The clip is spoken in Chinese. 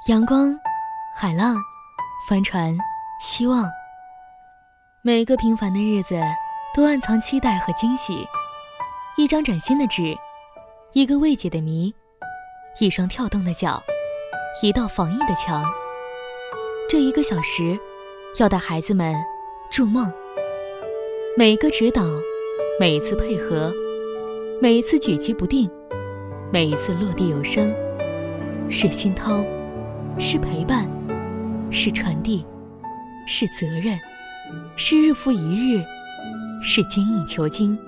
阳光、海浪、帆船、希望，每个平凡的日子都暗藏期待和惊喜。一张崭新的纸，一个未解的谜，一双跳动的脚，一道防疫的墙。这1个小时要带孩子们筑梦。每一个指导，每一次配合，每一次举棋不定，每一次落地有声，是熏陶，是陪伴，是传递，是责任，是日复一日，是精益求精，